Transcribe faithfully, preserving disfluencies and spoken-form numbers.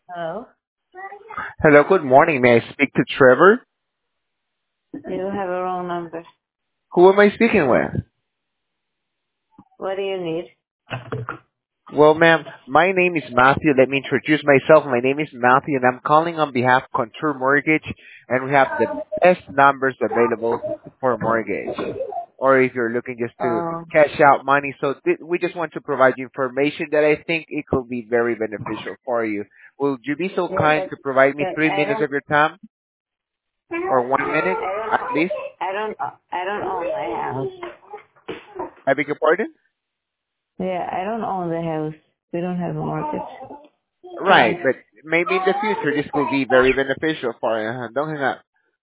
Hello? Hello, good morning. May I speak to Trevor? You have a wrong number. Who am I speaking with? What do you need? Well, ma'am, my name is Matthew. Let me introduce myself. My name is Matthew, and I'm calling on behalf of Contour Mortgage, and we have the best numbers available for mortgage. Or if you're looking just to Um, cash out money, so th- we just want to provide you information that I think it could be very beneficial for you. Will you be so yeah, kind but, to provide me but three I minutes don't, of your time, or one minute I don't, at least? I don't, I don't own the house. I beg your pardon? Yeah, I don't own the house. We don't have a mortgage. Right, Thanks. but maybe in the future this will be very beneficial for you. Huh? Don't hang up.